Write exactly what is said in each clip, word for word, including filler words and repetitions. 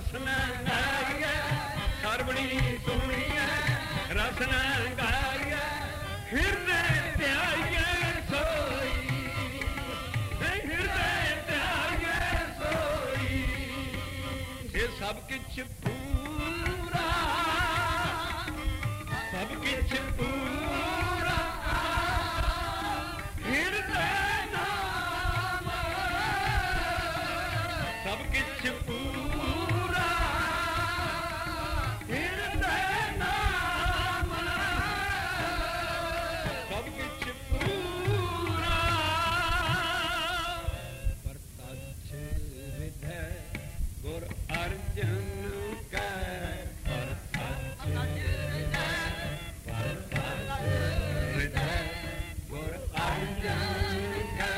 रसना गारिया सरवणी सुनिया रसना गारिया हृदय त्यागे सोई हृदय त्यागे सोई ये सब किछ पूरा सब किछ पूरा हृदय नाम सब किछ पूरा हृदय नाम सब किछ पूरा प्रत्यक्ष हृदय गुर अर्जन कै प्रत्यक्ष हृदय प्रत्यक्ष हृदय गुर अर्जन कै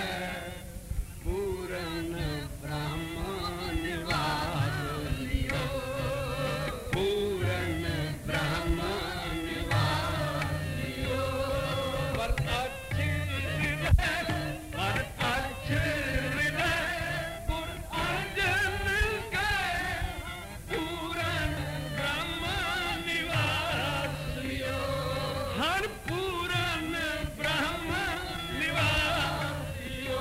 पूरन ब्रह्म निवास लियो पूरन ब्रह्म निवास लियो प्रत्यक्ष हृदय प्रत्यक्ष हृदय गुर अर्जन कै पूरन ब्रह्म निवास लियो हर पूरन ब्रह्म निवास लियो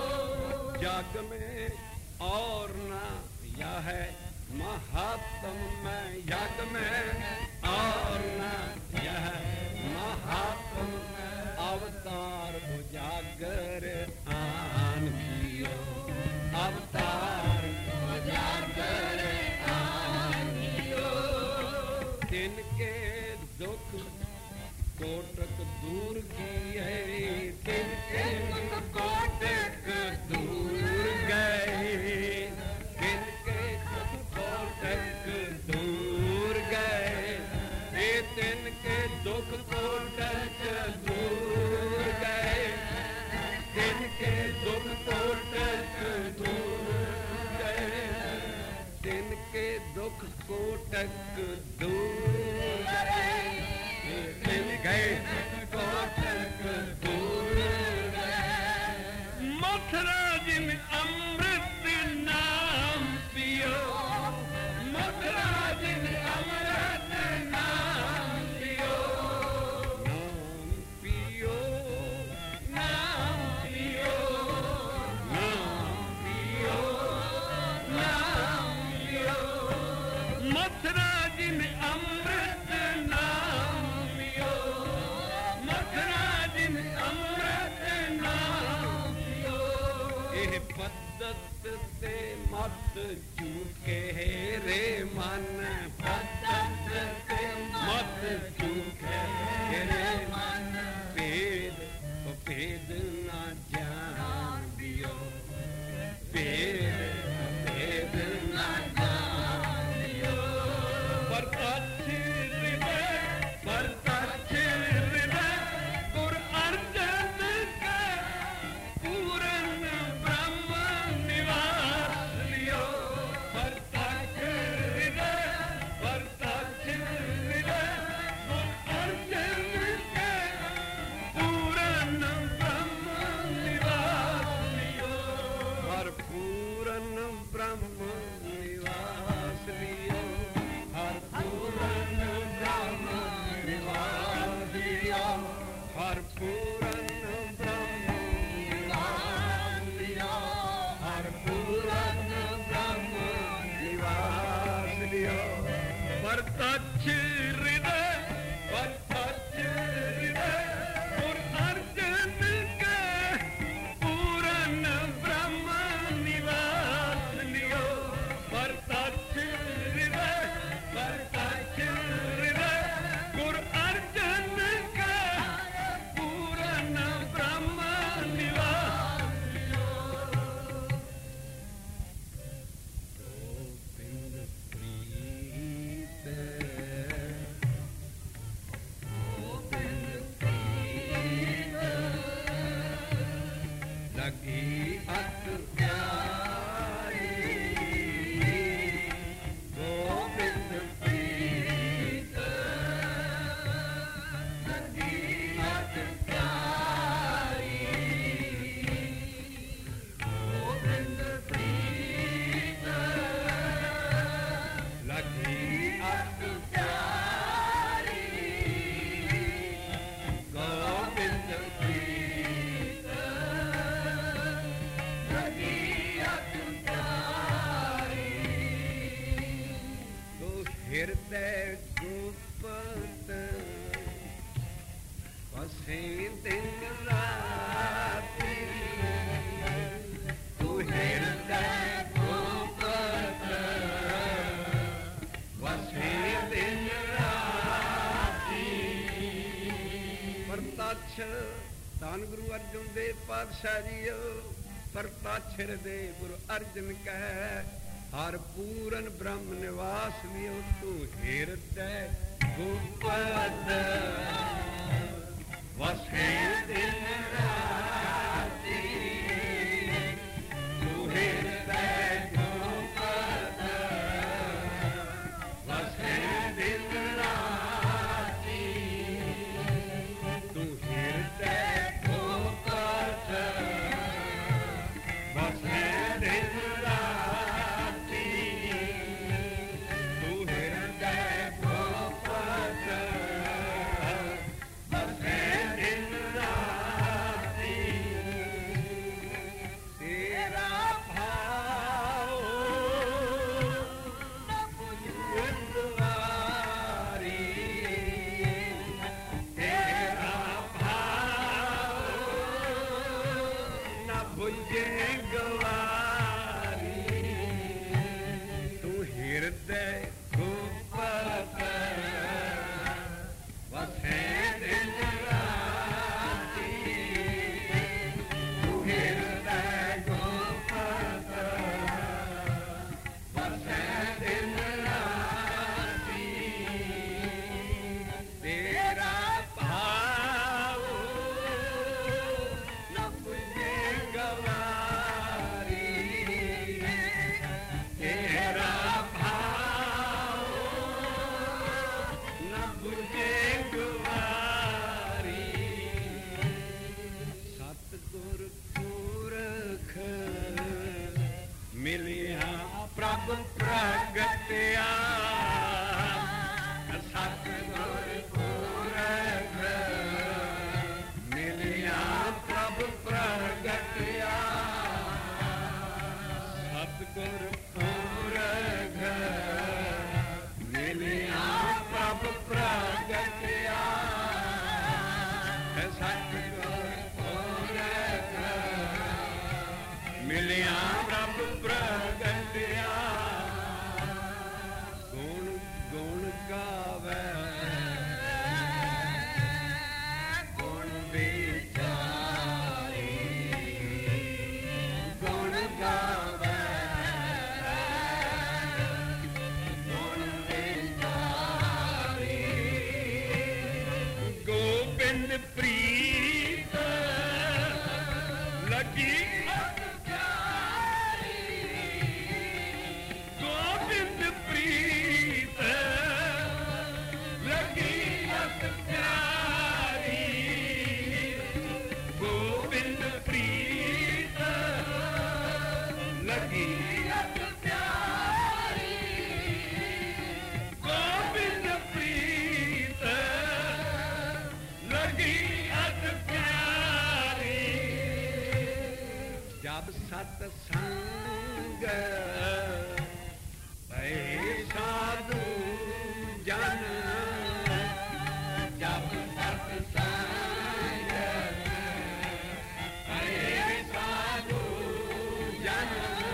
जग में और ना यह है महात्म में यग में और ना यह महात्म अवतार उजागर आन कियो अवतार उजागर आन कियो तिनके दुख कोटक दूर किए तिनके दुख कोटक दूर गए तिनके दुख कोटक दूर गए ये तिनके दुख कोटक दूर गए तिनके दुख कोटक दूर गए तिनके दुख कोटक दूर गए तिनके कोटक दूर गए मथुरा जिन अमृत नाम पियो मथुरा जिन अमृत नाम पियो नाम पियो नाम पियो नाम पियो नाम पियो मथुरा जिन अमृत नाम पियो मथुरा जिन अमृत नाम पियो ਇਹ ਪੱਦਤ ਤੇ ਮਤ ਝੂਕੇ ਰੇ ਮਨ ਪੱਦਤ ਤੇ ਮਤ ਝੂਕੇ ਰੇ ਮਨ ਭੇਦ ਭੇਦ ਨਾ ਜਾਣ ਦਿਓ ਭੇਦ ਭੇਦ ਨਾ ਜਾਣ ਦਿਓ ਪ੍ਰਤੱਖ ਹ੍ਰਿਦੈ ਪ੍ਰਤੱਖ ਹ੍ਰਿਦੈ ਗੁਰ ਅਰਜਨ ਕੈ पूरन ब्रह्म निवास लियो प्रत्यक्ष हृदय प्रत्यक्ष हृदय गुर अर्जन कै पूरन ब्रह्म निवास लियो हर पूरन ब्रह्म निवास लियो हर पूरन ब्रह्म निवास लियो हर पूरन ब्रह्म हर पूरन ब्रह्म निवास लियो प्रत्यक्ष हृदय प्रत्यक्ष हृदय गुर अर्जन कै पूरन ब्रह्म निवास लियो प्रत्यक्ष हृदय प्रत्यक्ष हृदय गुर अर्जन कै पूरन ब्रह्म निवास गुप्त वसे दिन राती तू हृदय गुप्त वसे दिन राती। परताक्ष धन गुरु अर्जुन देव पातशाह जीओ परताक्ष हृदय गुरु अर्जुन कह हर पूरन ब्रह्म निवास लियो तू हृदय गुप्त वसे दिन राती तू हृदय गुप्त वसे दिन राती तू हृदय गुप्त वसे दिन राती तू हृदय गुप्त वसे दिन राती। तेरा भाव न बुझवारी तेरा भाव न बुझे गवारी तू हृदय गुप्त वसे दिन राती तू हृदय गुप्त वसे दिन राती। तेरा भाव न बुझे गवारी तेरा भाव न बुझे गवारी। सतगुर पुरख मिलिया प्रभ प्रगटिया सतगुर पुरख मिलिया प्रभ प्रगटिया सतगुर पुरख मिलिया प्रभ प्रगटिया सतगुर पुरख मिलिया प्रभ प्रगटिया। गुण गुण गावे गुण विचारी गुण गावे गुण विचारी गोबिंद प्रीत लगी गोविंद प्रीत लगी अत प्यारी गोविंद प्रीत लगी अत प्यारी गोविंद प्रीत लगी अत प्यारी। जब सत्संग साधु जन जब सत्संग साधु जन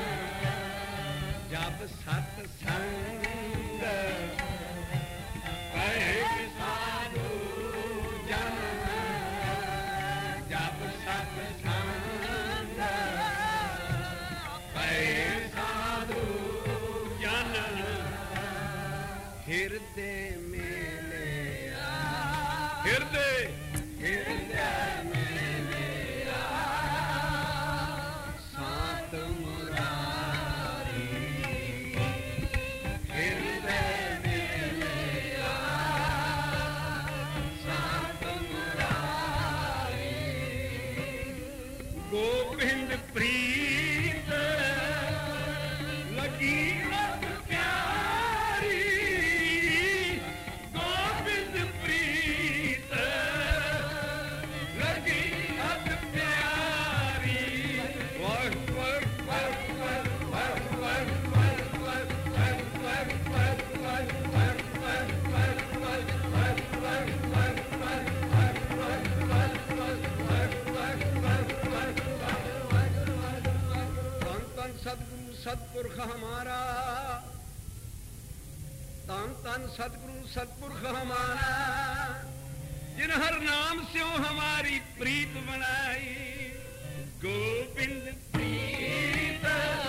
जब सत्संग साधु जन जब सत्संग साधु जन हृदय मेले हृदय हृदय मेले सात मुरारी हृदय मेले सात मुरारी गोविंद प्रीत लगी अत प्यारी गोविंद प्रीत सतपुरख हमारा, तन तन सतगुरु सतपुरख हमारा, जिन हर नाम से हमारी प्रीत बनाई। गोविंद प्रीत,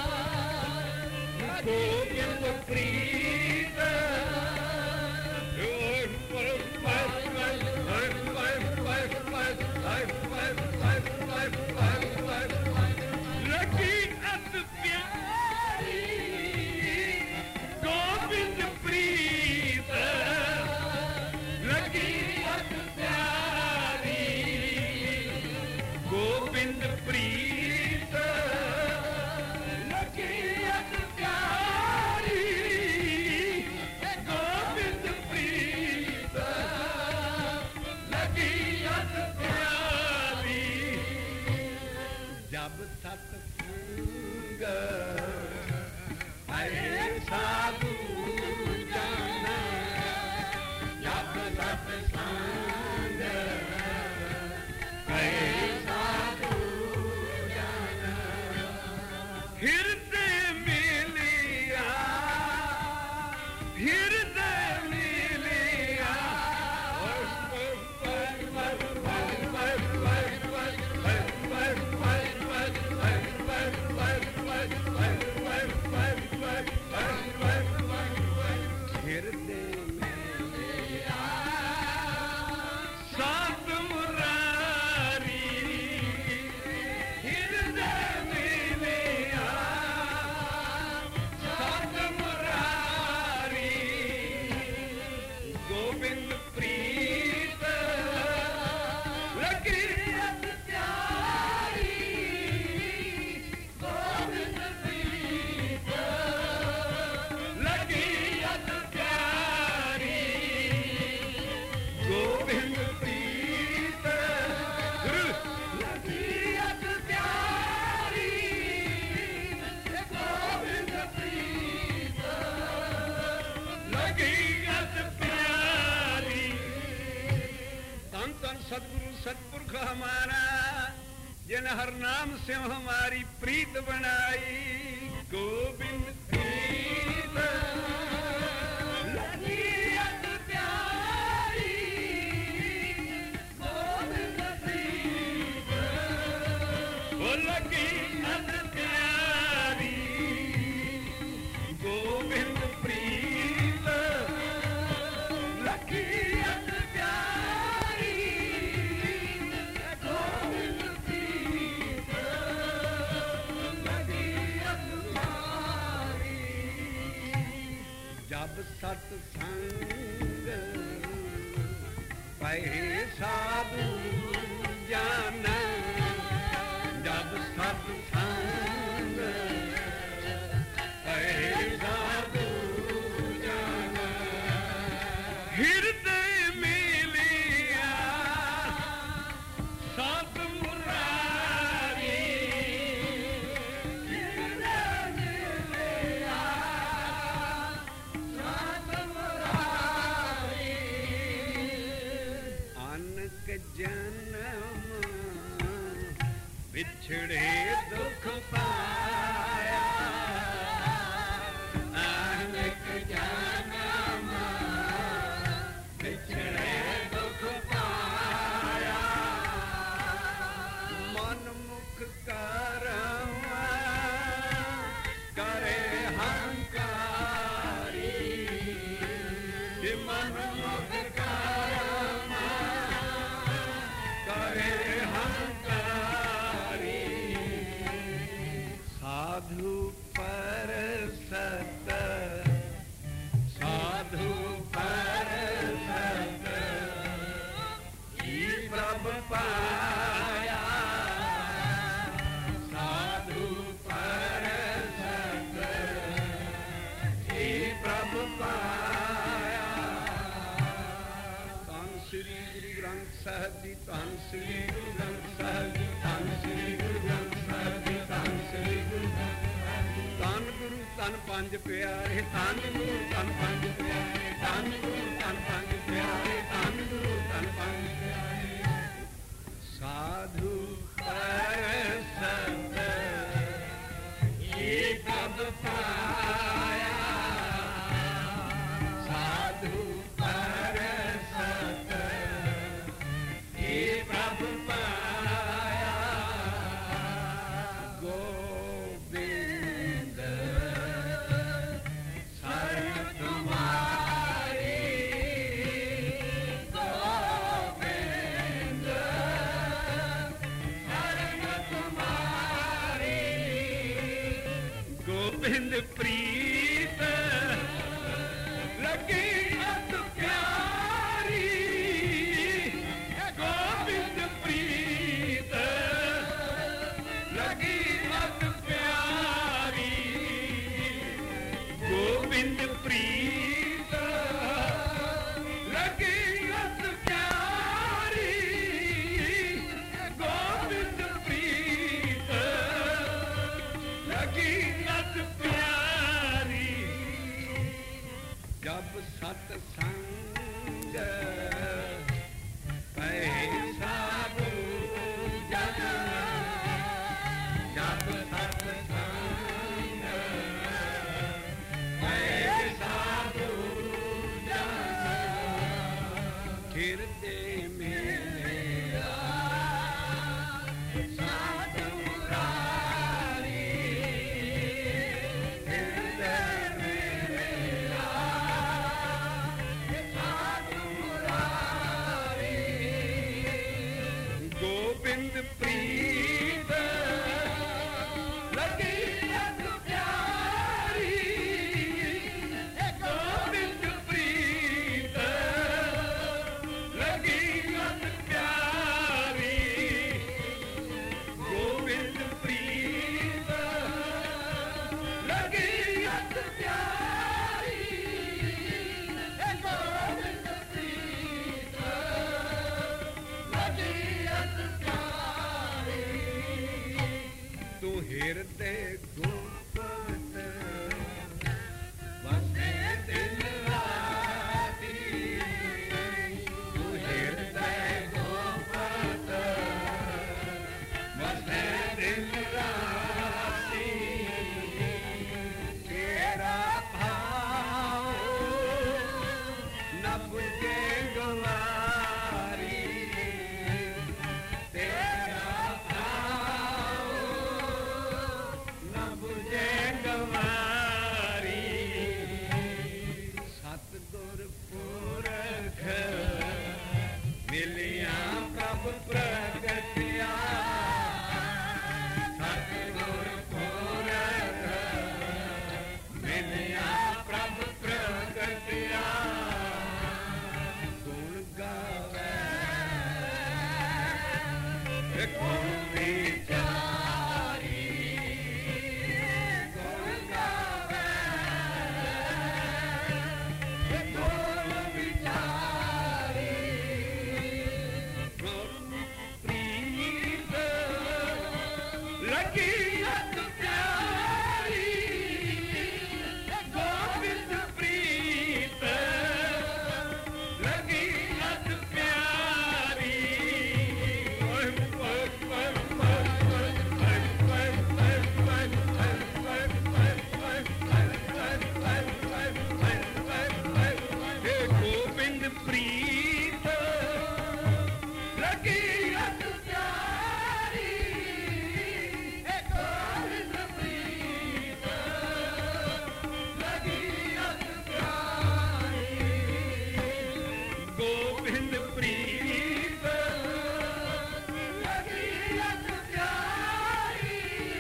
गोविंद प्रीत, लगी अत प्यारी। गोविंद प्रीत लगी अत प्यारी। गोविंद प्रीत लगी अत प्यारी। गोविंद प्रीत लगी अत प्यारी। जब सत्संग आए साधु जाना, जब सत्संग आए साधु जाना, हृदय मिलिया, हृदय मिलिया। सात मुरारी, हृदय मिलिया। सात मुरारी, गोविंद प्रीत लगी अत प्यारी। गोविंद प्रीत लगी अत प्यारी। गोविंद प्रीत लगी अत प्यारी। गोविंद प्रीत लगी अत प्यारी। तन तन सतगुरु सतपुरख हमारा, जिन हर नाम से हमारी प्रीत बनाई। गोविंद प्रीत लगी अत प्यारी। गोविंद प्रीत वो लगी अत प्यारी। गोविंद प्रीत लगी अत प्यारी। गोविंद प्रीत लगी अत प्यारी। जब सत्संग पहे साधु जाना, जब सत्संग पहे साधु जाना, हृदय मिलिया। सात मुरारी, हृदय मिलिया। सात मुरारी, अनक जन्म बिछड़े दुख पाया। अनक जन्म बिछड़े दुख पाया। मन मुख कर्म करे हंकारी। मन मुख कर्म करे हंकारी। साधु पर सत, साधु पर सत ही प्रभ पाया। साधु पर सत ही प्रभ पाया। धन श्री गुरु ग्रंथ साहिब जी, धन श्री गुरु ग्रंथ साहिब जी, धन श्री गुरु ग्रंथ साहिब जी, धन श्री गुरु ग्रंथ साहिब जी। धन गुरु धन पंज प्यारे, धन गुरु धन पंज प्यारे, धन गुरु धन पंज प्यारे, धन गुरु धन पंज प्यारे। साधु पर सत ये कब प्रीत लगी अत प्यारी, गोविंद प्रीत लगी अत प्यारी, गोविंद प्रीत लगी अत प्यारी, गोविंद प्रीत लगी अत प्यारी। जब सतसंग पै साधु जन, जब सतसंग पै साधु जन, हृदय में साधु मुरारी, हृदय में साधु मुरारी, गोविंद प्रीत लगी अत प्यारी, गोविंद प्रीत लगी अत प्यारी, गोविंद प्रीत लगी अत प्यारी, गोविंद प्रीत लगी अत प्यारी। तू हृदय गुप्त बसे दिन राती, तू हृदय गुप्त बसे दिन राती, तेरा भाव न बुझे गवारी, तेरा भाव न बुझे गवारी, सतगुर पुरख मिलिया प्रभ प्रगटिया, सतगुर पुरख मिलिया प्रभ प्रगटिया, गुण गावे गुण विचारी, गुण गावे गुण विचारी, गुण प्रीत लगी अत प्यारी, गोविंद प्रीत लगी अत प्यारी, गोविंद प्रीत लगी अत प्यारी, गोविंद प्रीत लगी अत प्यारी, गोविंद प्रीत लगी अत प्यारी,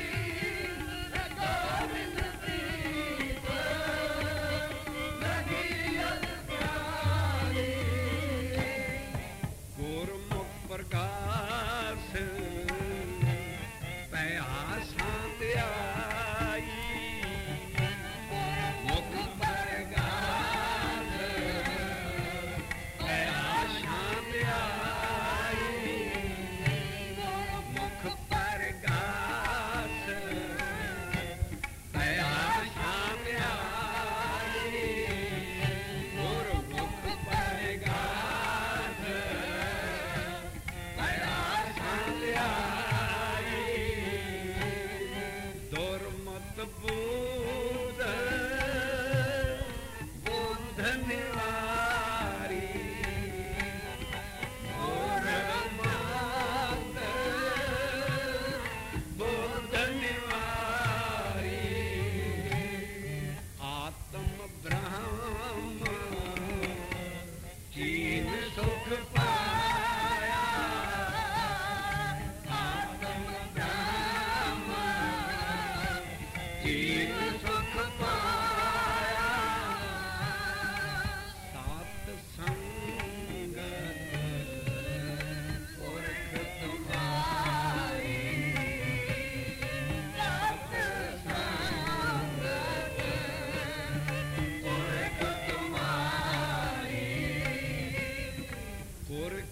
गोविंद प्रीत लगी अत प्यारी। गुरमुख प्रकाश पया शांत आई, मुख प्रकाश पया शांत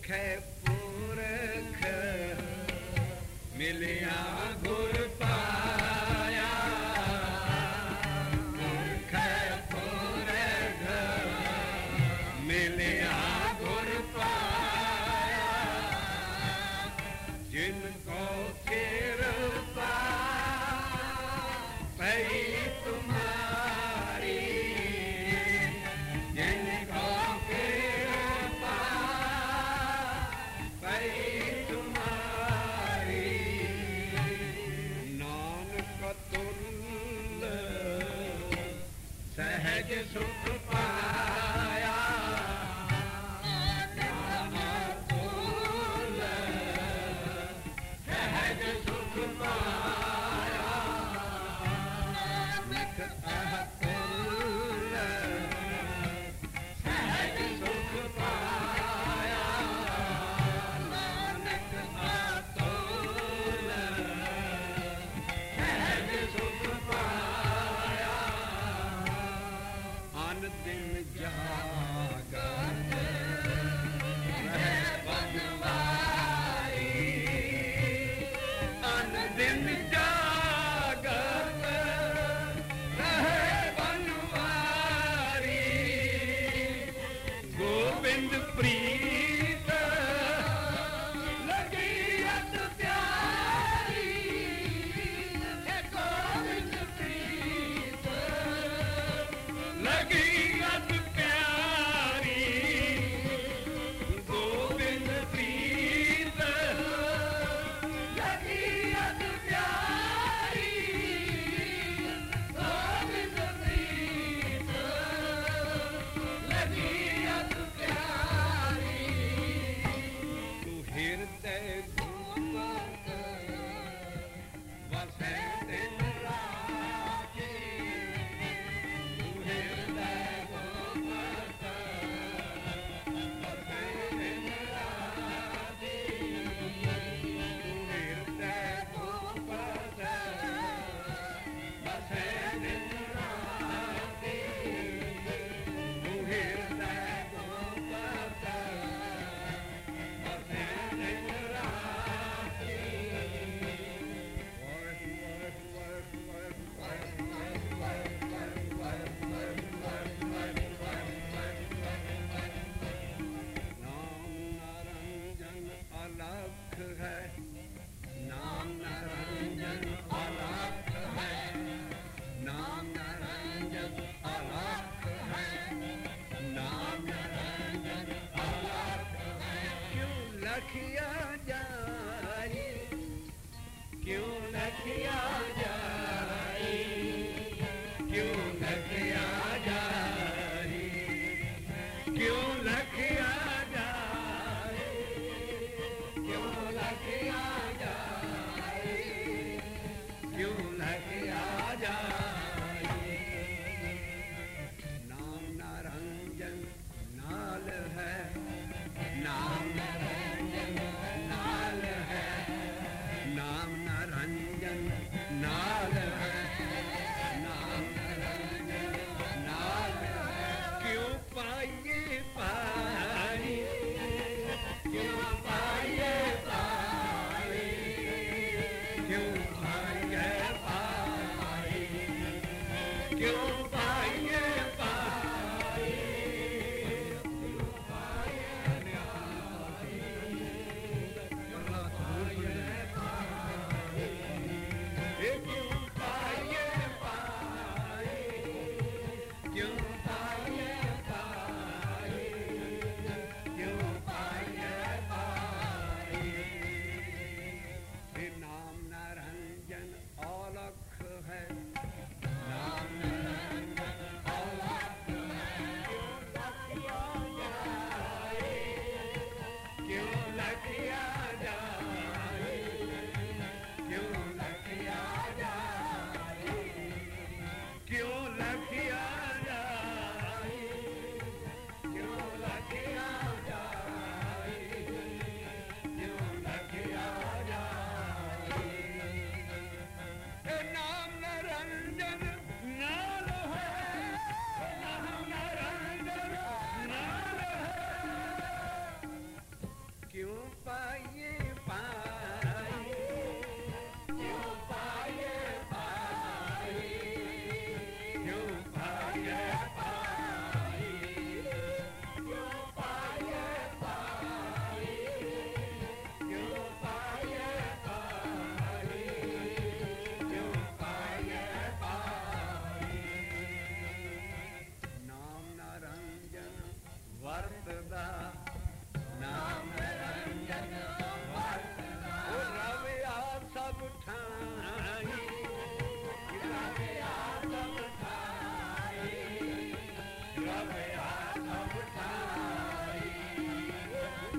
पुरखै पुरख मिलिया गुर पाया, पुरखै पुरख मिलिया गुर पाया, जिनको कृपा पई तुम्हारी, जिनको कृपा पई तुम्हारी, नानक तुल सहज सुख पाया, नानक तुल सहज सुख पाया, निख अतुल सहज सुख पाया, नानक अतुल सहज सुख पाया, अन दिन जागत रहे बनवारी, अन दिन जागत रहे बनवारी, गोविंद प्रीत लगी अत प्यारी, हे गोविंद प्रीत लगी अत प्यारी, गोविंद प्रीत लगी अत प्यारी, गोविंद प्रीत लगी अत प्यारी,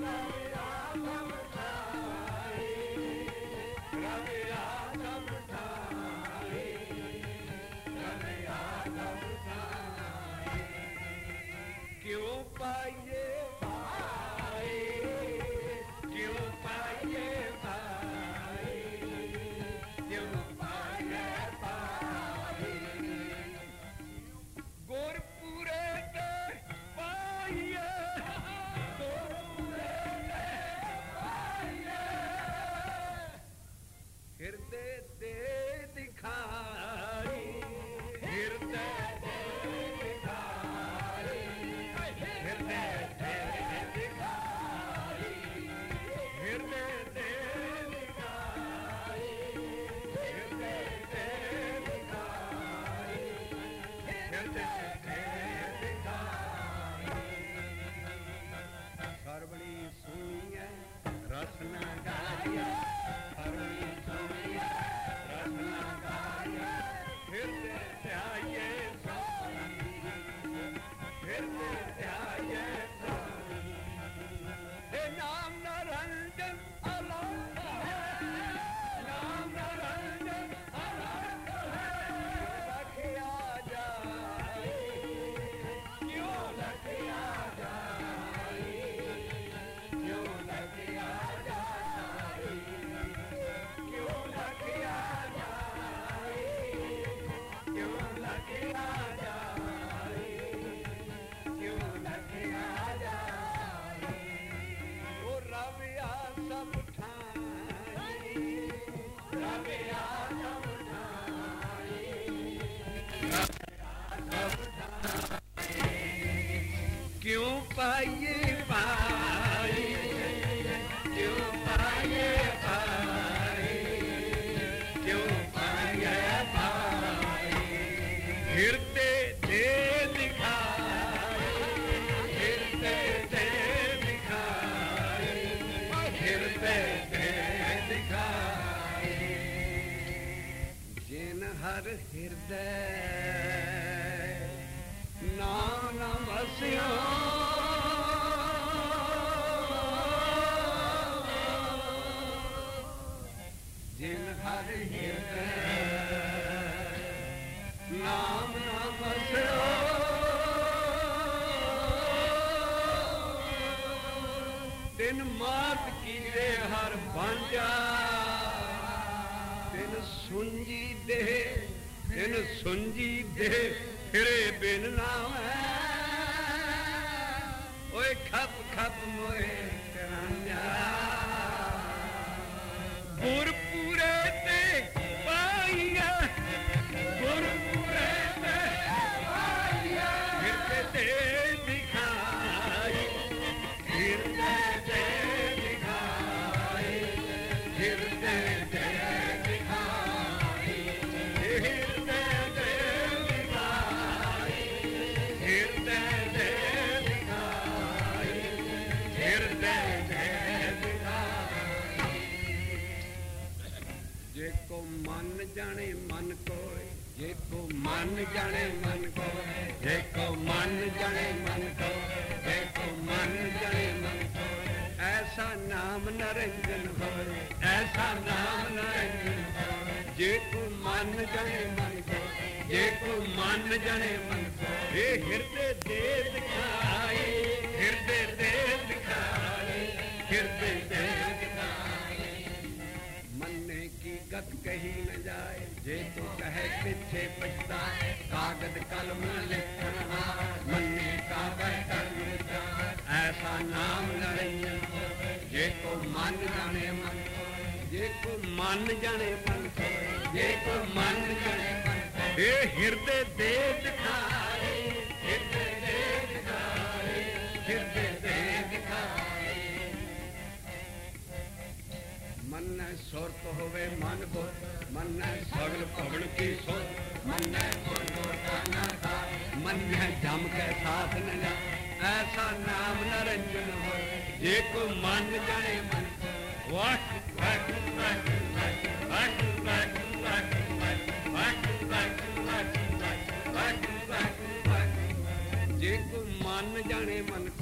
ਜੇ ਕੋ ਮਨ ਜਾਣੇ ਮਨ ਕੋਏ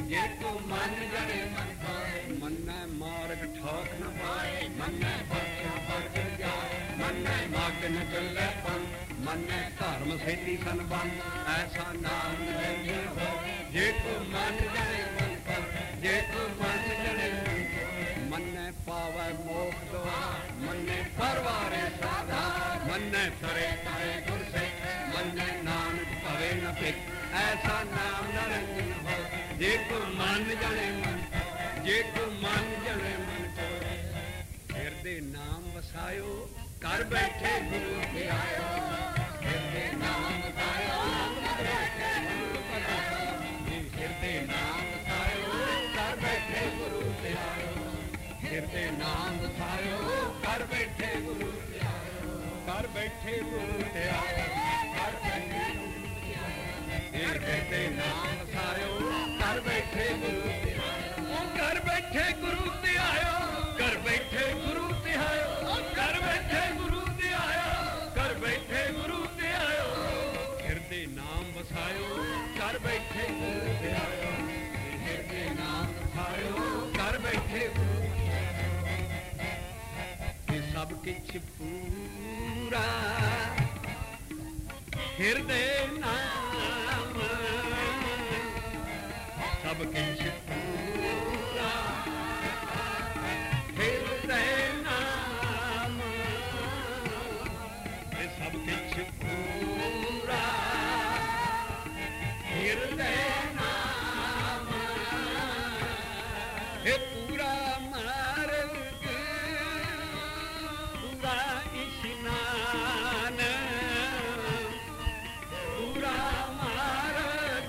ਜੇ ਕੋ ਮਨ ਜਣੇ ਮਨ ਪਾਏ ਮੰਨੈ ਮਾਰਗ ਠਾਕ ਨ ਪਾਏ ਮੰਨੈ ਪਰਖਿਆ ਪਰਖ ਜਾਏ ਮੰਨੈ ਮਾਗ ਨ ਚੱਲੇ ਪੰਨ ਮੰਨੈ ਧਰਮ ਸੇਤੀ ਸੰਬੰਧ ਐਸਾ ਨਾਮ ਨਿਰੰਜਨ ਹੋਏ ਜੇ ਕੋ ਮਨ ਜਣੇ ਮਨ ਪਾਏ ਜੇ ਕੋ ਮਨ ਜਣੇ ਮੰਨੈ ਪਾਵੈ ਮੋਖ ਦੁਆਰ ਮੰਨੈ ਪਰਵਾਰੇ ਸਾਧਾ ਮੰਨੈ ਤਰੇ ਤਰੇ ਗੁਰ ਸਿੱਖ ਮੰਨੈ ਨਾਨਕ ਭਵੇ ਨ ਭਿਖ ਐਸਾ ਨਾਮ ਨਿਰੰਜਨ ਹੋਏ ਜੇ ਕੋ ਮਨ ਜਣੇ ਮਨ ਜੇ ਕੋ ਮਨ ਜਣੇ ਮਨ ਕੋਏ ਹਿਰਦੇ ਨਾਮ ਵਸਾਇਓ ਘਰ ਬੈਠੇ ਗੁਰੂ ਤੇ ਆਇਓ ਹਿਰਦੇ ਨਾਮ ਵਸਾਇਓ ਘਰ ਬੈਠੇ ਗੁਰੂ ਤੇ ਆਇਓ ਹਿਰਦੇ ਨਾਮ ਵਸਾਇਓ ਘਰ ਬੈਠੇ ਗੁਰੂ ਤੇ ਆਇਓ ਹਿਰਦੇ ਨਾਮ ਵਸਾਇਓ ਘਰ ਬੈਠੇ ਗੁਰੂ ਤੇ ਆਇਓ ਘਰ ਬੈਠੇ ਗੁਰੂ ਤੇ ਆਇਓ ਘਰ ਬੈਠੇ ਹਿਰਦੇ ਨਾਮ ਵਸਾਇਓ ਘਰ ਬੈਠੇ ਗੁਰੂ ਤੇ ਆਇਓ ਘਰ ਬੈਠੇ ਗੁਰੂ ਤੇ ਆਇਓ ਘਰ ਬੈਠੇ ਗੁਰੂ ਤੇ ਆਇਓ ਘਰ ਬੈਠੇ ਗੁਰੂ ਤੇ ਆਇਓ ਘਰ ਬੈਠੇ ਗੁਰੂ ਤੇ ਆਇਓ ਹਿਰਦੇ ਨਾਮ ਵਸਾਇਓ ਘਰ ਬੈਠੇ ਗੁਰੂ ਤੇ ਆਇਓ ਹਿਰਦੇ ਨਾਮ ਵਸਾਇਓ ਘਰ ਬੈਠੇ ਗੁਰੂ ਤੇ ਸਭ ਕਿਛ ਪੂਰਾ ਹਿਰਦੇ ਨਾਮ ਸਭ ਕਿਛ ਪੂਰਾ ਹਿਰਦੇ ਨਾਮ ਇਹ ਸਭ ਕਿਛ ਪੂਰਾ ਹਿਰਦੇ ਨਾਮ ਇਹ ਪੂਰਾ ਮਾਰਗ ਪੂਰਾ ਇਸ਼ਨਾਨ ਪੂਰਾ ਮਾਰਗ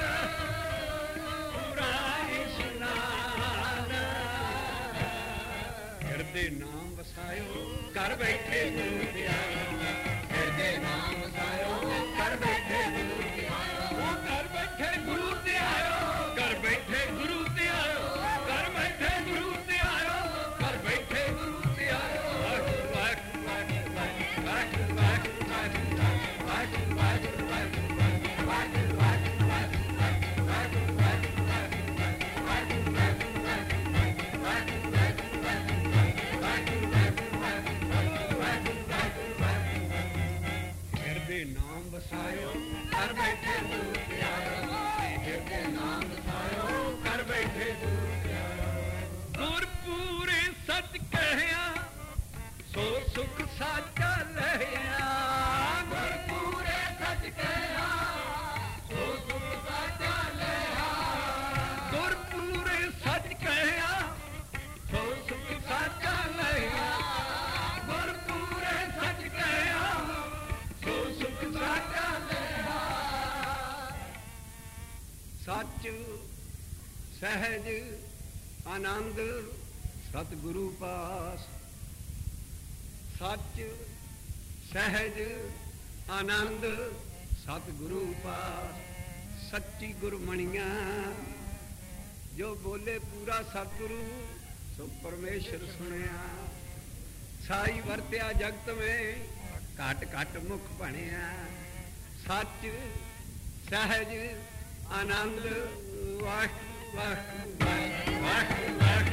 ਪੂਰਾ ਇਸ਼ਨਾਨ ਹਿਰਦੇ ਨਾਮ ਵਸਾਇਓ ਘਰ ਬੈਠੇ ਗੁਰੂ ਤੇ ਆਇਓ ਹਿਰਦੇ ਨਾਮ ਵਸਾਇਓ ਘਰ ਬੈਠੇ ਗੁਰੂ ਤੇ ਆਇਓ ਘਰ ਬੈਠੇ ਗੁਰੂ ਤੇ ਆਇਓ ਘਰ ਬੈਠੇ ਗੁਰੂ ਤੇ ਆਇਓ ਘਰ ਬੈਠੇ ਗੁਰੂ ਤੇ ਆਇਓ ਘਰ ਬੈਠੇ ਗੁਰੂ ਤੇ ਆਇਓ ਵਾਹਿਗੁਰੂ ਵਾਹਿਗੁਰੂ ਵਾਹਿਗੁਰੂ ਵਾਹਿਗੁਰੂ ਵਾਹਿਗੁਰੂ ਵਾਹਿਗੁਰੂ ਵਾਹਿਗੁਰੂ ਹਿਰਦੇ ਨਾਮ ਵਸਾਇਓ ਘਰ ਬੈਠੇ ਗੁਰੂ ਤੇ ਆਇਓ ਹਿਰਦੇ ਨਾਮ ਵਸਾਇਓ ਘਰ ਬੈਠੇ ਗੁਰੂ ਤੇ ਆਇਓ ਗੁਰ ਪੂਰੇ ਸੱਚ ਕਹਿਆ ਸੋ ਸੁਖ ਸਾਚਾ ਲਹਿਆ ਗੁਰ ਪੂਰੇ ਸੱਚ ਕਹਿਆ ਸੋ ਸੁਖ ਸਾਚਾ ਲਹਿਆ ਗੁਰ ਪੂਰੇ ਸੱਚ ਕਹਿਆ ਸੋ ਸੁਖ ਸਾਚਾ ਲਹਿਆ ਗੁਰ ਪੂਰੇ ਸੱਚ ਕਹਿਆ ਸੋ ਸੁਖ ਸਾਚਾ ਲਹਿਆ ਸੱਚ ਸਹਿਜ ਆਨੰਦ ਸਤਿਗੁਰੂ ਪਾਸ ਸੱਚ ਸਹਿਜ ਆਨੰਦ ਸਤਿਗੁਰੂ ਪਾਸ ਸੱਚੀ ਗੁਰਮਣੀਆਂ ਜੋ ਬੋਲੇ ਪੂਰਾ ਸਤਿਗੁਰੂ ਸੋ ਪਰਮੇਸ਼ਰ ਸੁਣਿਆ ਸਾਈ ਵਰਤਿਆ ਜਗਤ ਵਿੱਚ ਘਟ ਘਟ ਮੁਖ ਬਣਿਆ ਸੱਚ ਸਹਿਜ ਆਨੰਦ ਵਾਹ ਵਾਹ ਵਾਹ ਵਾਹ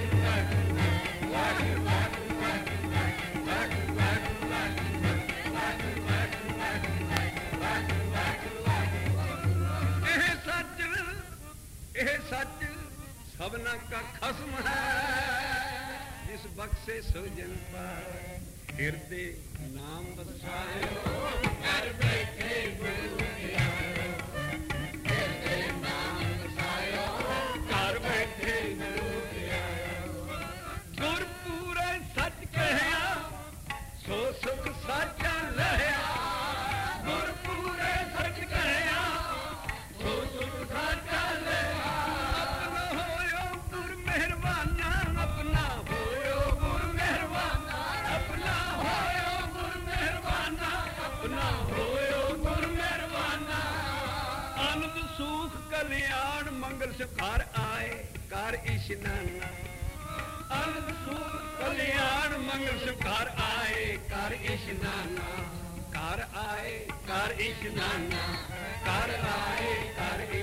ਇਹ ਸੱਚ ਇਹ ਸੱਚ ਸਭਨਾ ਕਾ ਖਸਮ ਹੈ ਜਿਸ ਬਖਸ਼ੇ ਸੋ ਜਨ ਪਾਵੇ ਹਿਰਦੇ ਨਾਮ ਵਸਾਇਓ ਘਰ ਬੈਠੇ ਗੁਰੂ ਤੇ ਆਇਓ ਹਿਰਦੇ ਨਾਮ ਵਸਾਇਓ ਘਰ ਬੈਠੇ ਗੁਰੂ ਤੇ ਆਇਓ ਗੁਰ ਪੂਰੇ ਸੱਚ ਕਹਿਆ ਸੋ ਸੁਖ ਸਾਚਾ ਲਹਿਆ ਗੁਰ ਪੂਰੇ ਸੱਚ ਕਹਿਆ ਸੋ ਸੁਖ ਸਾਚਾ ਲਹਿਆ ਆਪਣਾ ਹੋਇਓ ਗੁਰ ਮਿਹਰਬਾਨਾ ਆਪਣਾ ਹੋਇਓ ਗੁਰ ਮਿਹਰਬਾਨਾ ਆਪਣਾ ਹੋਇਓ ਗੁਰ ਮਿਹਰਬਾਨਾ ਆਪਣਾ ਹੋਇਓ ਗੁਰ ਮਿਹਰਬਾਨਾ ਆਨੰਦ ਸੁਖ ਕਲਿਆਣ ਮੰਗਲ ਸੁਖਾਰ ਆਏ ਕਰ ਇਸ਼ਨਾਨਾ ਆਨੰਦ ਸੁਖ ਕਲਿਆਣ ਮੰਗਲ ਸੁਖਾਰ ਆਏ ਕਰ ਇਸ਼ਨਾਨਾ ਕਰ ਆਏ ਕਰ ਇਸ਼ਨਾਨਾ ਕਰ ਆਏ ਕਰ